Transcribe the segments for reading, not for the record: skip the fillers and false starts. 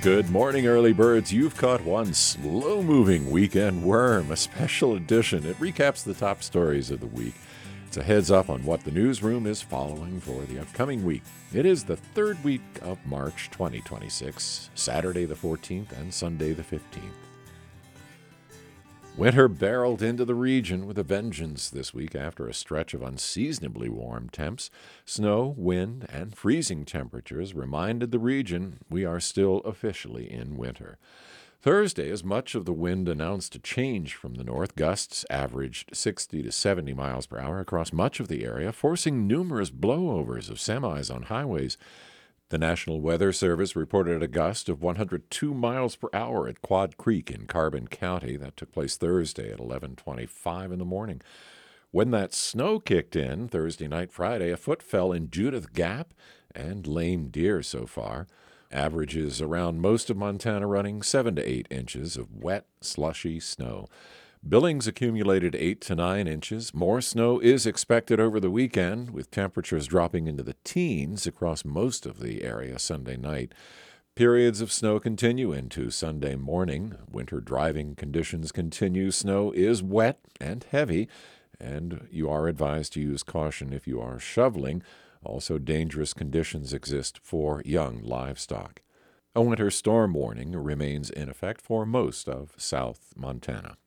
Good morning, early birds. You've caught one slow-moving weekend worm, a special edition. It recaps the top stories of the week. It's a heads up on what the newsroom is following for the upcoming week. It is the third week of March 2026, Saturday the 14th and Sunday the 15th. Winter barreled into the region with a vengeance this week after a stretch of unseasonably warm temps. Snow, wind, and freezing temperatures reminded the region we are still officially in winter. Thursday, as much of the wind announced a change from the north, gusts averaged 60 to 70 miles per hour across much of the area, forcing numerous blowovers of semis on highways. The National Weather Service reported a gust of 102 miles per hour at Quad Creek in Carbon County. That took place Thursday at 11:25 in the morning. When that snow kicked in Thursday night, Friday, a foot fell in Judith Gap and Lame Deer so far. Averages around most of Montana running 7 to 8 inches of wet, slushy snow. Billings accumulated 8 to 9 inches. More snow is expected over the weekend, with temperatures dropping into the teens across most of the area Sunday night. Periods of snow continue into Sunday morning. Winter driving conditions continue. Snow is wet and heavy, and you are advised to use caution if you are shoveling. Also, dangerous conditions exist for young livestock. A winter storm warning remains in effect for most of South Montana.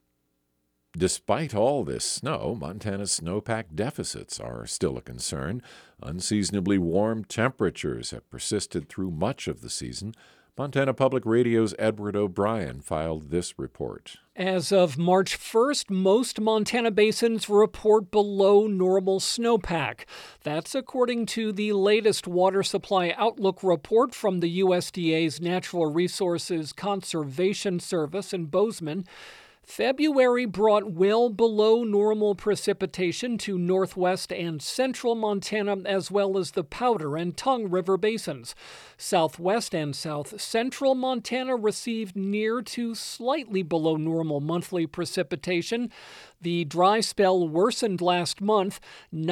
Despite all this snow, Montana's snowpack deficits are still a concern. Unseasonably warm temperatures have persisted through much of the season. Montana Public Radio's Edward O'Brien filed this report. As of March 1st, most Montana basins report below normal snowpack. That's according to the latest Water Supply Outlook report from the USDA's Natural Resources Conservation Service in Bozeman. February brought well below normal precipitation to northwest and central Montana, as well as the Powder and Tongue River basins. Southwest and south central Montana received near to slightly below normal monthly precipitation. The dry spell worsened last month.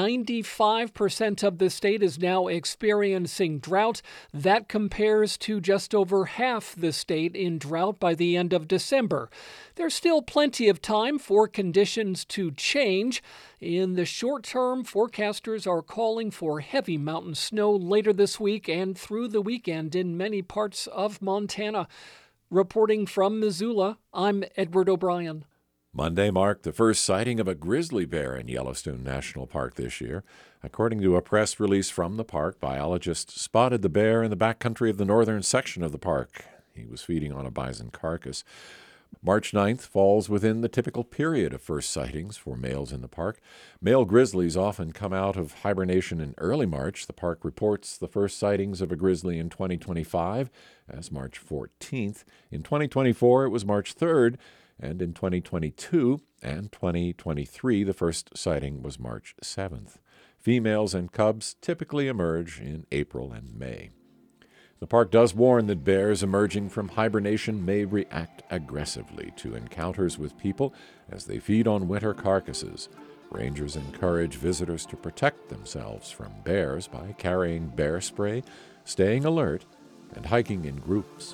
95% of the state is now experiencing drought. That compares to just over half the state in drought by the end of December. There's still plenty of time for conditions to change. In the short term, forecasters are calling for heavy mountain snow later this week and through the weekend in many parts of Montana. Reporting from Missoula, I'm Edward O'Brien. Monday marked the first sighting of a grizzly bear in Yellowstone National Park this year. According to a press release from the park, biologists spotted the bear in the backcountry of the northern section of the park. He was feeding on a bison carcass. March 9th falls within the typical period of first sightings for males in the park. Male grizzlies often come out of hibernation in early March. The park reports the first sightings of a grizzly in 2025 as March 14th. In 2024, it was March 3rd. And in 2022 and 2023, the first sighting was March 7th. Females and cubs typically emerge in April and May. The park does warn that bears emerging from hibernation may react aggressively to encounters with people as they feed on winter carcasses. Rangers encourage visitors to protect themselves from bears by carrying bear spray, staying alert, and hiking in groups.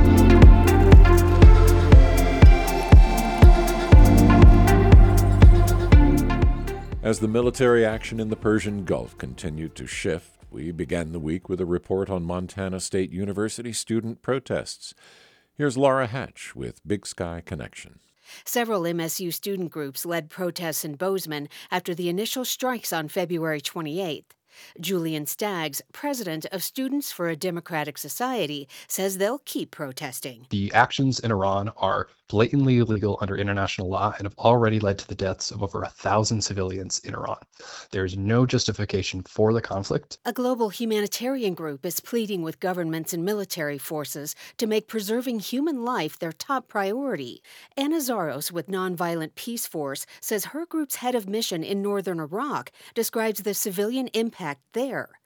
As the military action in the Persian Gulf continued to shift, we began the week with a report on Montana State University student protests. Here's Laura Hatch with Big Sky Connection. Several MSU student groups led protests in Bozeman after the initial strikes on February 28th. Julian Staggs, president of Students for a Democratic Society, says they'll keep protesting. The actions in Iran are blatantly illegal under international law and have already led to the deaths of over 1,000 civilians in Iran. There is no justification for the conflict. A global humanitarian group is pleading with governments and military forces to make preserving human life their top priority. Anna Zaros with Nonviolent Peace Force says her group's head of mission in northern Iraq describes the civilian impact there.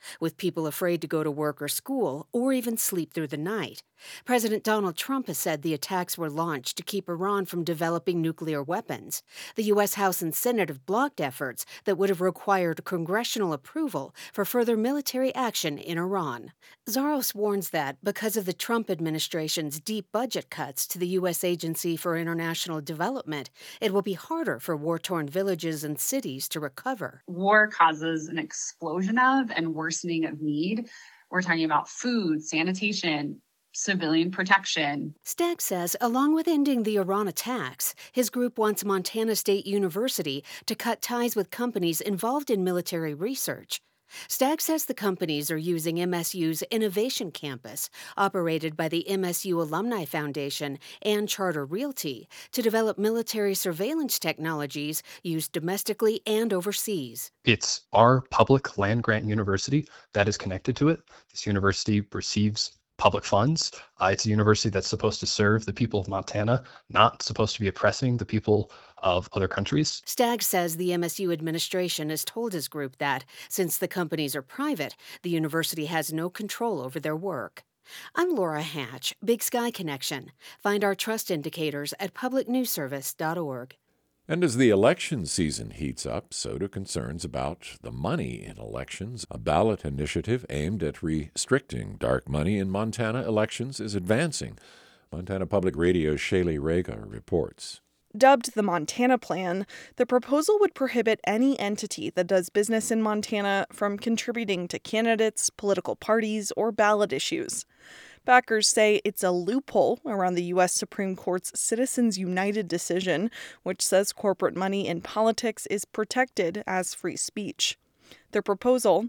with people afraid to go to work or school or even sleep through the night. President Donald Trump has said the attacks were launched to keep Iran from developing nuclear weapons. The U.S. House and Senate have blocked efforts that would have required congressional approval for further military action in Iran. Zaros warns that because of the Trump administration's deep budget cuts to the U.S. Agency for International Development, it will be harder for war-torn villages and cities to recover. War causes an explosion of and worsening of need. We're talking about food, sanitation, civilian protection. Stagg says, along with ending the Iran attacks, his group wants Montana State University to cut ties with companies involved in military research. Stagg says the companies are using MSU's Innovation Campus, operated by the MSU Alumni Foundation and Charter Realty, to develop military surveillance technologies used domestically and overseas. It's our public land-grant university that is connected to it. This university receives public funds. It's a university that's supposed to serve the people of Montana, not supposed to be oppressing the people of other countries. Stagg says the MSU administration has told his group that, since the companies are private, the university has no control over their work. I'm Laura Hatch, Big Sky Connection. Find our trust indicators at publicnewsservice.org. And as the election season heats up, so do concerns about the money in elections. A ballot initiative aimed at restricting dark money in Montana elections is advancing. Montana Public Radio's Shaylee Rega reports. Dubbed the Montana Plan, the proposal would prohibit any entity that does business in Montana from contributing to candidates, political parties, or ballot issues. Backers say it's a loophole around the U.S. Supreme Court's Citizens United decision, which says corporate money in politics is protected as free speech. The proposal,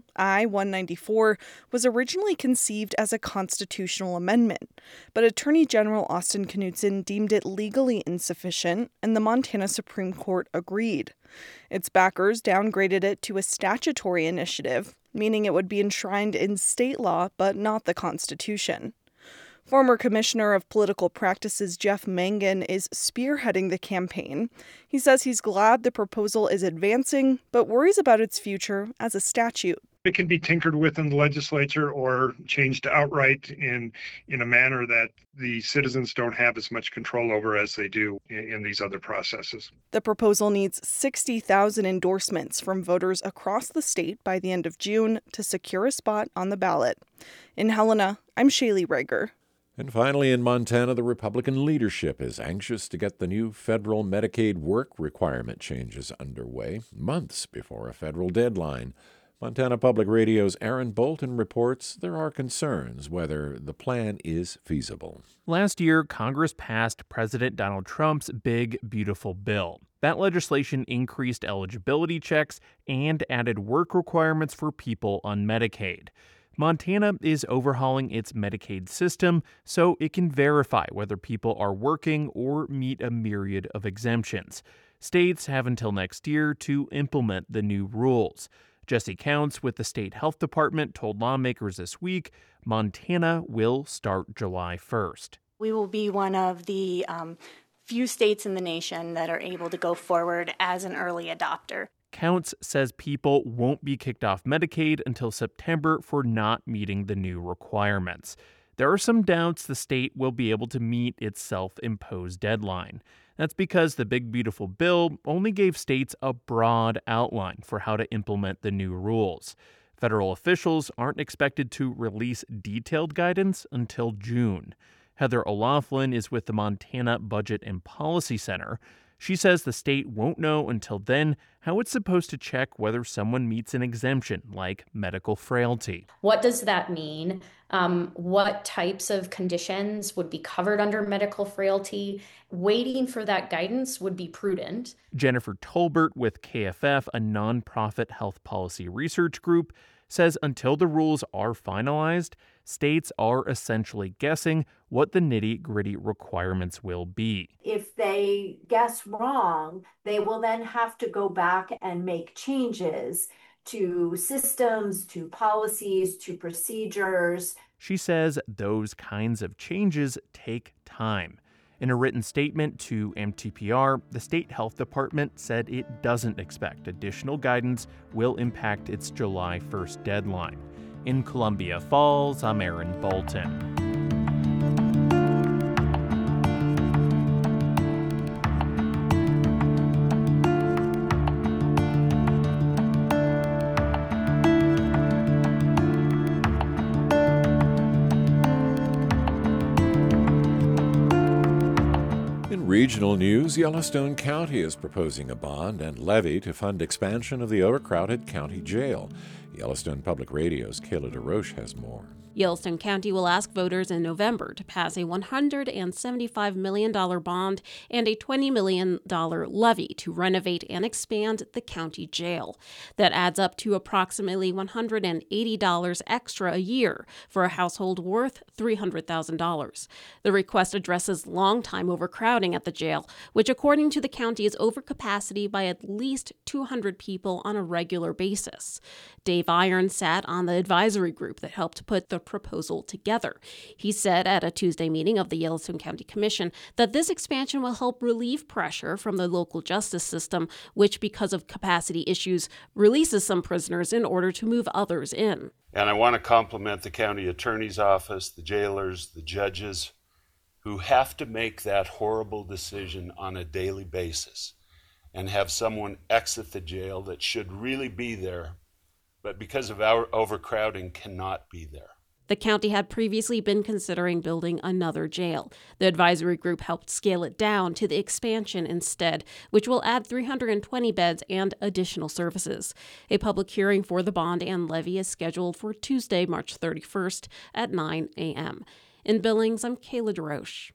I-194, was originally conceived as a constitutional amendment, but Attorney General Austin Knudsen deemed it legally insufficient, and the Montana Supreme Court agreed. Its backers downgraded it to a statutory initiative, meaning it would be enshrined in state law but not the Constitution. Former Commissioner of Political Practices Jeff Mangan is spearheading the campaign. He says he's glad the proposal is advancing, but worries about its future as a statute. It can be tinkered with in the legislature or changed outright in a manner that the citizens don't have as much control over as they do in these other processes. The proposal needs 60,000 endorsements from voters across the state by the end of June to secure a spot on the ballot. In Helena, I'm Shaylee Rega. And finally, in Montana, the Republican leadership is anxious to get the new federal Medicaid work requirement changes underway, months before a federal deadline. Montana Public Radio's Aaron Bolton reports there are concerns whether the plan is feasible. Last year, Congress passed President Donald Trump's Big Beautiful Bill. That legislation increased eligibility checks and added work requirements for people on Medicaid. Montana is overhauling its Medicaid system so it can verify whether people are working or meet a myriad of exemptions. States have until next year to implement the new rules. Jesse Counts with the state health department told lawmakers this week Montana will start July 1st. We will be one of the few states in the nation that are able to go forward as an early adopter. Counts says people won't be kicked off Medicaid until September for not meeting the new requirements. There are some doubts the state will be able to meet its self-imposed deadline. That's because the Big Beautiful Bill only gave states a broad outline for how to implement the new rules. Federal officials aren't expected to release detailed guidance until June. Heather O'Laughlin is with the Montana Budget and Policy Center. She says the state won't know until then how it's supposed to check whether someone meets an exemption, like medical frailty. What does that mean? What types of conditions would be covered under medical frailty? Waiting for that guidance would be prudent. Jennifer Tolbert with KFF, a nonprofit health policy research group, says until the rules are finalized, states are essentially guessing what the nitty-gritty requirements will be. If they guess wrong, they will then have to go back and make changes to systems, to policies, to procedures. She says those kinds of changes take time. In a written statement to MTPR, the state health department said it doesn't expect additional guidance will impact its July 1st deadline. In Columbia Falls, I'm Aaron Bolton. Regional news, Yellowstone County is proposing a bond and levy to fund expansion of the overcrowded county jail. Yellowstone Public Radio's Kayla DeRoche has more. Yellowstone County will ask voters in November to pass a $175 million bond and a $20 million levy to renovate and expand the county jail. That adds up to approximately $180 extra a year for a household worth $300,000. The request addresses long-time overcrowding at the jail, which according to the county is over capacity by at least 200 people on a regular basis. Dave Irons sat on the advisory group that helped put the proposal together. He said at a Tuesday meeting of the Yellowstone County Commission that this expansion will help relieve pressure from the local justice system, which, because of capacity issues, releases some prisoners in order to move others in. And I want to compliment the county attorney's office, the jailers, the judges, who have to make that horrible decision on a daily basis and have someone exit the jail that should really be there, but because of our overcrowding cannot be there. The county had previously been considering building another jail. The advisory group helped scale it down to the expansion instead, which will add 320 beds and additional services. A public hearing for the bond and levy is scheduled for Tuesday, March 31st at 9 a.m. In Billings, I'm Kayla DeRoche.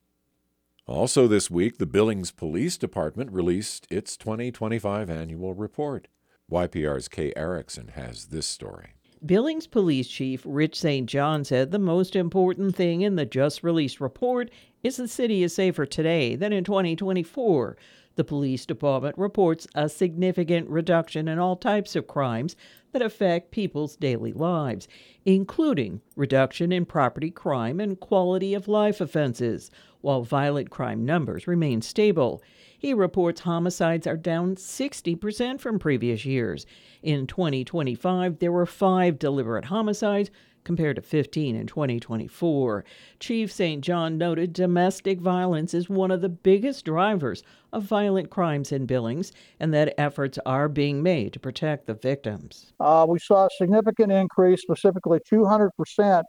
Also this week, the Billings Police Department released its 2025 annual report. YPR's Kay Erickson has this story. Billings Police Chief Rich St. John said the most important thing in the just-released report is the city is safer today than in 2024. The police department reports a significant reduction in all types of crimes that affect people's daily lives, including reduction in property crime and quality of life offenses, while violent crime numbers remain stable. He reports homicides are down 60% from previous years. In 2025, there were 5 deliberate homicides compared to 15 in 2024. Chief St. John noted domestic violence is one of the biggest drivers of violent crimes in Billings and that efforts are being made to protect the victims. We saw a significant increase, specifically 200%,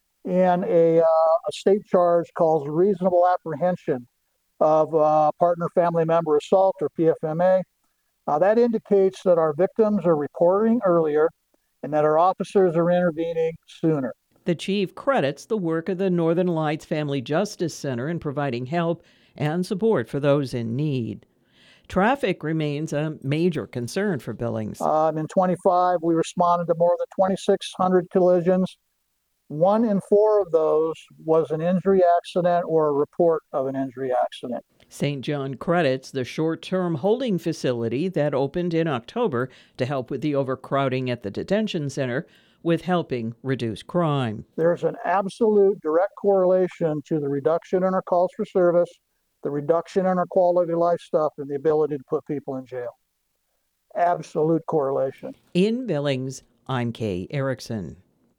in a state charge called reasonable apprehension of partner family member assault, or PFMA. That indicates that our victims are reporting earlier and that our officers are intervening sooner. The chief credits the work of the Northern Lights Family Justice Center in providing help and support for those in need. Traffic remains a major concern for Billings. In 25, we responded to more than 2,600 collisions. 1 in 4 of those was an injury accident or a report of an injury accident. St. John credits the short-term holding facility that opened in October to help with the overcrowding at the detention center with helping reduce crime. There's an absolute direct correlation to the reduction in our calls for service, the reduction in our quality of life stuff, and the ability to put people in jail. Absolute correlation. In Billings, I'm Kay Erickson.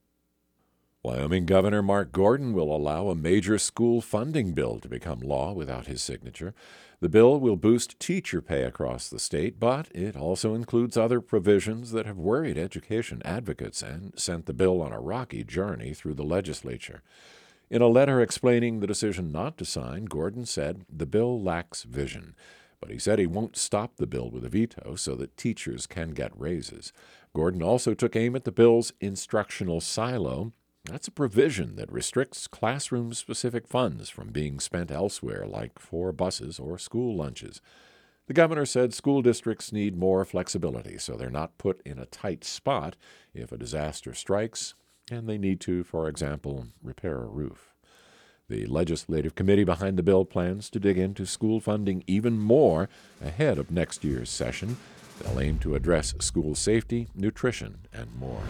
Wyoming Governor Mark Gordon will allow a major school funding bill to become law without his signature. The bill will boost teacher pay across the state, but it also includes other provisions that have worried education advocates and sent the bill on a rocky journey through the legislature. In a letter explaining the decision not to sign, Gordon said the bill lacks vision. But he said he won't stop the bill with a veto so that teachers can get raises. Gordon also took aim at the bill's instructional silo. That's a provision that restricts classroom-specific funds from being spent elsewhere, like for buses or school lunches. The governor said school districts need more flexibility so they're not put in a tight spot if a disaster strikes and they need to, for example, repair a roof. The legislative committee behind the bill plans to dig into school funding even more ahead of next year's session. They'll aim to address school safety, nutrition, and more.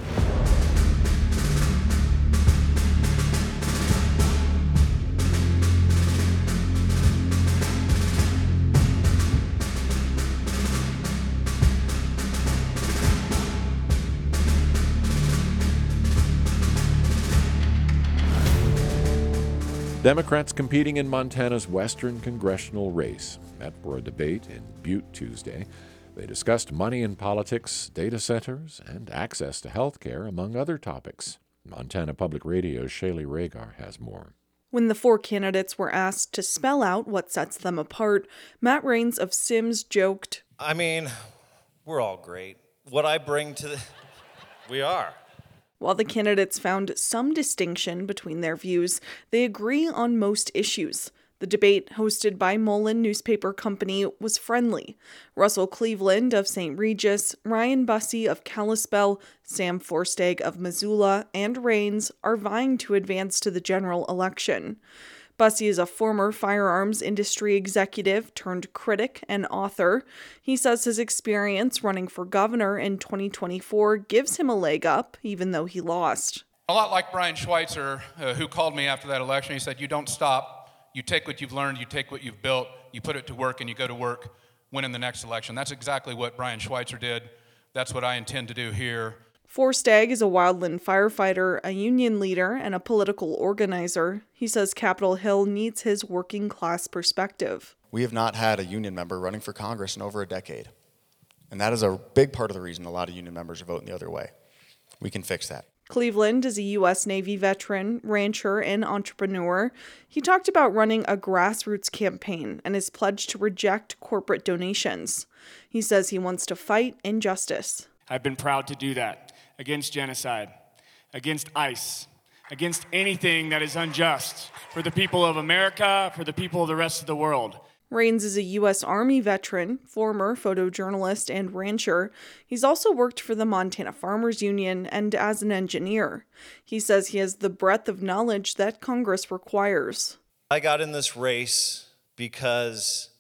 Democrats competing in Montana's Western congressional race met for a debate in Butte Tuesday. They discussed money in politics, data centers, and access to health care, among other topics. Montana Public Radio's Shaylee Rhagar has more. When the four candidates were asked to spell out what sets them apart, Matt Rains of Sims joked, I mean, we're all great. What I bring to the... We are. While the candidates found some distinction between their views, they agree on most issues. The debate, hosted by Mullen Newspaper Company, was friendly. Russell Cleveland of St. Regis, Ryan Bussey of Kalispell, Sam Forstag of Missoula, and Rains are vying to advance to the general election. Bussey is a former firearms industry executive turned critic and author. He says his experience running for governor in 2024 gives him a leg up, even though he lost. A lot like Brian Schweitzer, who called me after that election. He said, you don't stop. You take what you've learned, you take what you've built, you put it to work, and you go to work winning the next election. That's exactly what Brian Schweitzer did. That's what I intend to do here. Forstag is a wildland firefighter, a union leader, and a political organizer. He says Capitol Hill needs his working class perspective. We have not had a union member running for Congress in over a decade. And that is a big part of the reason a lot of union members are voting the other way. We can fix that. Cleveland is a U.S. Navy veteran, rancher, and entrepreneur. He talked about running a grassroots campaign and his pledge to reject corporate donations. He says he wants to fight injustice. I've been proud to do that against genocide, against ICE, against anything that is unjust for the people of America, for the people of the rest of the world. Rains is a U.S. Army veteran, former photojournalist, and rancher. He's also worked for the Montana Farmers Union and as an engineer. He says he has the breadth of knowledge that Congress requires. I got in this race because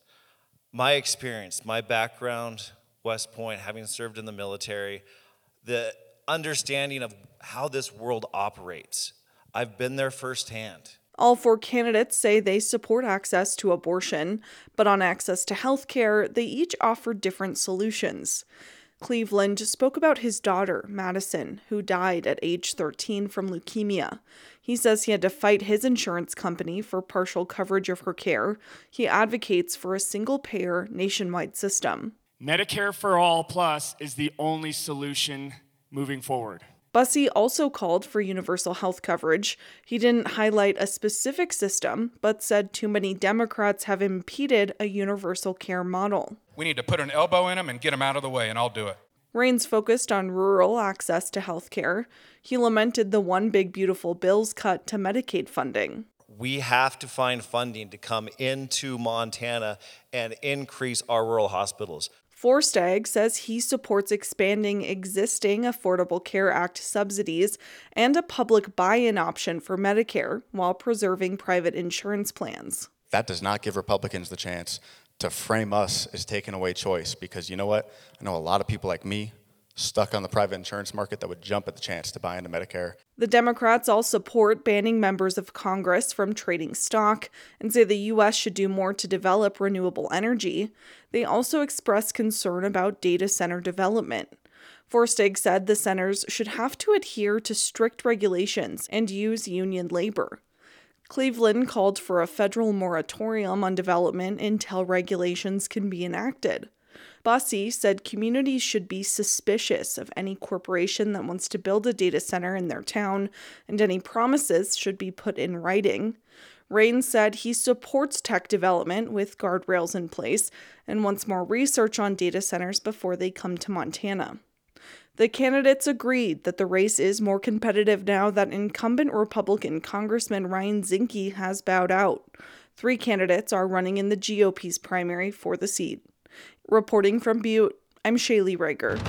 my experience, my background, West Point, having served in the military, the understanding of how this world operates, I've been there firsthand. All four candidates say they support access to abortion, but on access to health care, they each offer different solutions. Cleveland spoke about his daughter, Madison, who died at age 13 from leukemia. He says he had to fight his insurance company for partial coverage of her care. He advocates for a single-payer nationwide system. Medicare for All Plus is the only solution moving forward. Bussey also called for universal health coverage. He didn't highlight a specific system, but said too many Democrats have impeded a universal care model. We need to put an elbow in them and get them out of the way, and I'll do it. Rains focused on rural access to health care. He lamented the One Big Beautiful Bill's cut to Medicaid funding. We have to find funding to come into Montana and increase our rural hospitals. Forstag says he supports expanding existing Affordable Care Act subsidies and a public buy-in option for Medicare while preserving private insurance plans. That does not give Republicans the chance to frame us as taking away choice, because you know what? I know a lot of people like me stuck on the private insurance market that would jump at the chance to buy into Medicare. The Democrats all support banning members of Congress from trading stock and say the U.S. should do more to develop renewable energy. They also express concern about data center development. Forstag said the centers should have to adhere to strict regulations and use union labor. Cleveland called for a federal moratorium on development until regulations can be enacted. Bussey said communities should be suspicious of any corporation that wants to build a data center in their town, and any promises should be put in writing. Rains said he supports tech development with guardrails in place and wants more research on data centers before they come to Montana. The candidates agreed that the race is more competitive now that incumbent Republican Congressman Ryan Zinke has bowed out. 3 candidates are running in the GOP's primary for the seat. Reporting from Butte, I'm Shaylee Rhagar.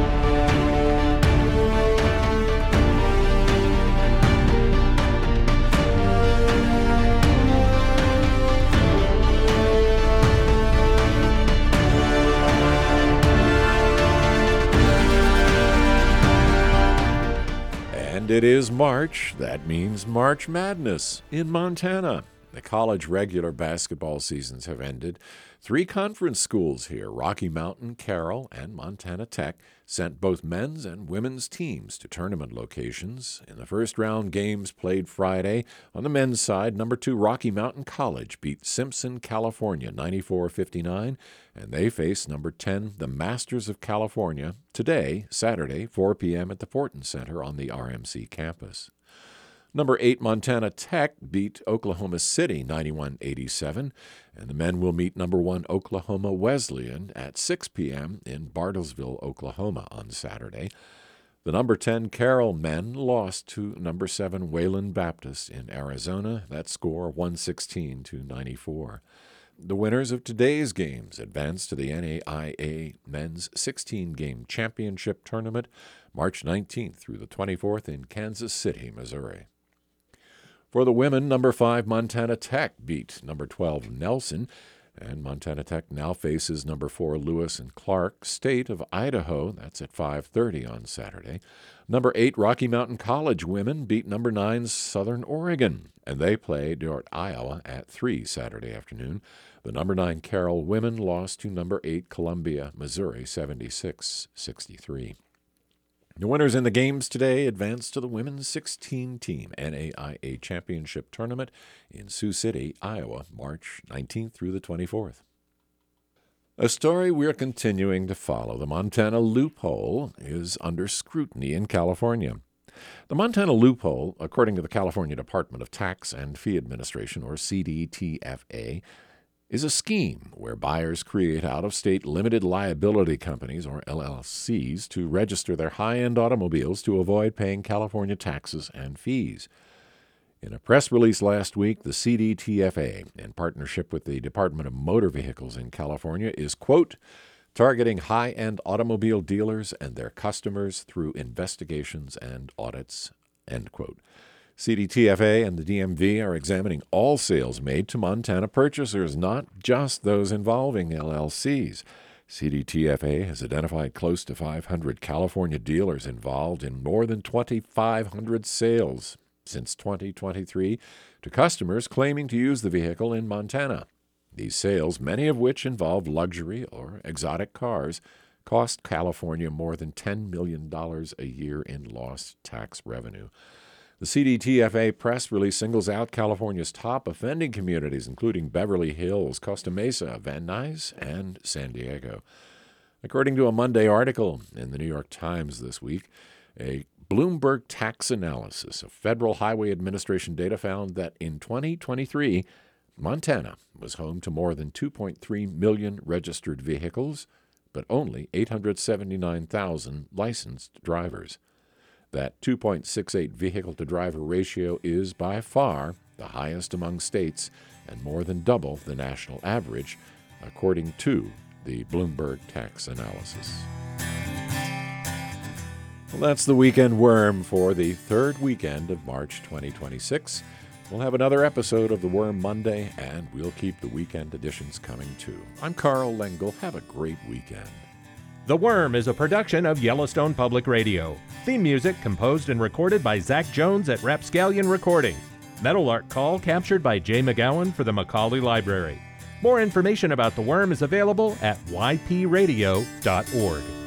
And it is March. That means March Madness in Montana. The college regular basketball seasons have ended. 3 conference schools here, Rocky Mountain, Carroll, and Montana Tech, sent both men's and women's teams to tournament locations. In the first round games played Friday, on the men's side, number 2 Rocky Mountain College beat Simpson, California, 94-59, and they face number 10, the Masters of California, today, Saturday, 4 p.m. at the Fortin Center on the RMC campus. Number 8 Montana Tech beat Oklahoma City 91-87, and the men will meet number 1 Oklahoma Wesleyan at 6 p.m. in Bartlesville, Oklahoma on Saturday. The number 10 Carroll men lost to number 7 Wayland Baptist in Arizona. That score 116-94. The winners of today's games advance to the NAIA Men's 16-Game Championship Tournament, March 19th through the 24th in Kansas City, Missouri. For the women, number 5 Montana Tech beat number 12 Nelson, and Montana Tech now faces number 4 Lewis and Clark State of Idaho. That's at 5:30 on Saturday. Number 8 Rocky Mountain College women beat number 9 Southern Oregon, and they play Dort, Iowa at 3 Saturday afternoon. The number 9 Carroll women lost to number 8 Columbia, Missouri, 76-63. The winners in the games today advance to the women's 16-team NAIA Championship Tournament in Sioux City, Iowa, March 19th through the 24th. A story we're continuing to follow. The Montana loophole is under scrutiny in California. The Montana loophole, according to the California Department of Tax and Fee Administration, or CDTFA, is a scheme where buyers create out-of-state limited liability companies, or LLCs, to register their high-end automobiles to avoid paying California taxes and fees. In a press release last week, the CDTFA, in partnership with the Department of Motor Vehicles in California, is, quote, targeting high-end automobile dealers and their customers through investigations and audits, end quote. CDTFA and the DMV are examining all sales made to Montana purchasers, not just those involving LLCs. CDTFA has identified close to 500 California dealers involved in more than 2,500 sales since 2023 to customers claiming to use the vehicle in Montana. These sales, many of which involve luxury or exotic cars, cost California more than $10 million a year in lost tax revenue. The CDTFA press release singles out California's top offending communities, including Beverly Hills, Costa Mesa, Van Nuys, and San Diego. According to a Monday article in the New York Times this week, a Bloomberg tax analysis of Federal Highway Administration data found that in 2023, Montana was home to more than 2.3 million registered vehicles, but only 879,000 licensed drivers. That 2.68 vehicle-to-driver ratio is by far the highest among states and more than double the national average, according to the Bloomberg tax analysis. Well, that's the Weekend Worm for the third weekend of March 2026. We'll have another episode of The Worm Monday, and we'll keep the weekend editions coming too. I'm Carl Lengel. Have a great weekend. The Worm is a production of Yellowstone Public Radio. Theme music composed and recorded by Zach Jones at Rapscallion Recording. Metal art call captured by Jay McGowan for the Macaulay Library. More information about The Worm is available at ypradio.org.